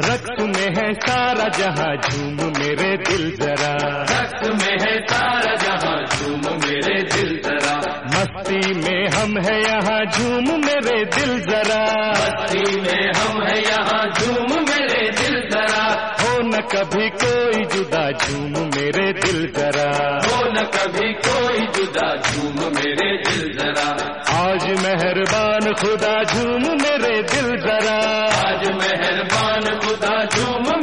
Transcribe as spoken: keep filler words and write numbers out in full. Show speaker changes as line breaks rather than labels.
रक्त में है सारा जहां, झूम मेरे दिल जरा।
रक्त में है सारा जहां, झूम मेरे दिल जरा।
मस्ती में हम है यहाँ, झूम मेरे दिल जरा।
मस्ती में हम है यहाँ, झूम मेरे दिल जरा।
हो न कभी कोई जुदा, झूम मेरे दिल जरा।
हो न कभी कोई जुदा, झूम मेरे दिल जरा।
आज मेहरबान खुदा, झूम मेरे दिल जरा।
आज मेहरबान खुदा, झूम